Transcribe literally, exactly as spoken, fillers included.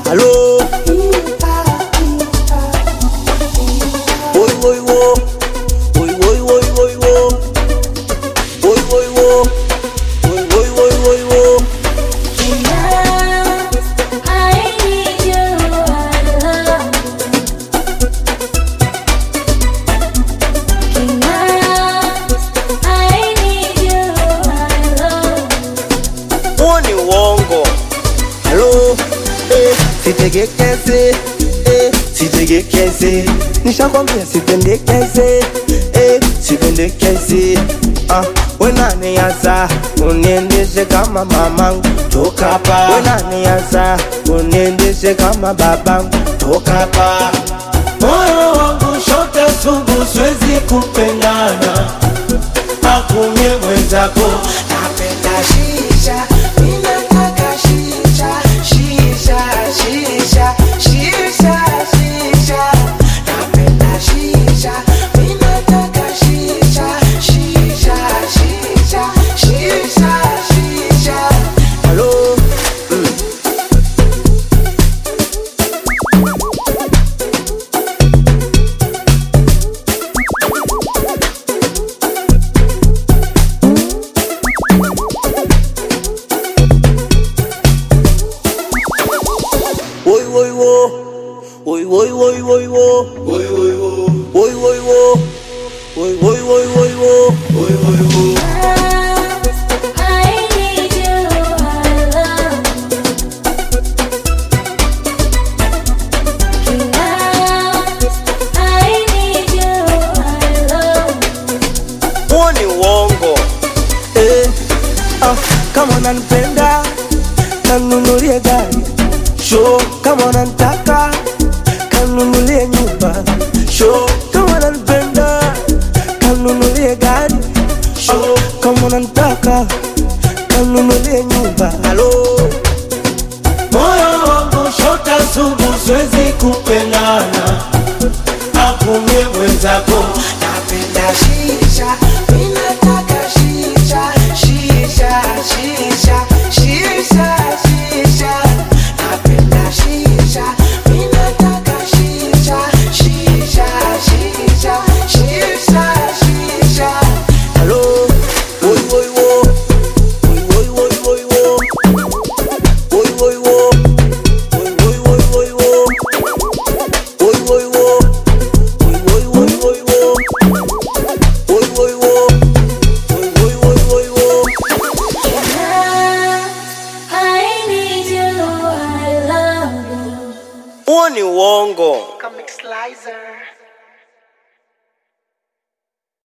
Hello. Oi, oi, wo. Oi, oi, oi, oi, wo. Oi, oi, wo. Oi, oi, oi, oi, wo. I need you, I love you. I need you, I love you. Oni wongo. Hello. Eh, sitegekeze. Eh, sitegekeze. Nishakwambia sipendekeze. Eh, sipendekeze. Ah, wenaniaza uniendeshe kama mamangu, toka hapa. Wenaniaza uniendeshe kama babangu, toka hapa. Moyo wangu shote sugu siwezi kupendana, akumie mwenzako. Napenda shisha, mimi nataka shisha, shisha, shisha, shisha, shisha. Napenda shisha, mimi nataka shisha, shisha, shisha, shisha, shisha. Hello. Oi, oi, wo. Oi, oi, oi, oi, wo. Oi, oi, wo. Oi, oi, wo. Oi, oi, oi, oi, wo. Oi, oi, wo. I need you, I love you. I need you, I love you. Oni wongo. Eh, ah, kama unanipenda kanunulie gari. Show kama unanitaka kanunulie nyumba. Show kama unanipenda kanunulie gari. Show kama unanitaka kanunulie nyumba. Hello. Moyo wangu shote sugu siwezi kupendana, akumie mwenzako. Napenda shisha, mimi nataka shisha, shisha, shisha, shisha, shisha. Napenda shisha, mimi nataka shisha, shisha, shisha, shisha, shisha. Hello. Oi, oi, wo. Oi, oi, oi, oi, wo. Oi, oi, wo. Oi, oi, oi, oi, wo. Oi, oi, wo. Oi, oi, oi, oi, wo. Oi, oi, wo. Oi, oi, oi, oi, wo. I need you, I love you. Oni wongo. Comic Slicer.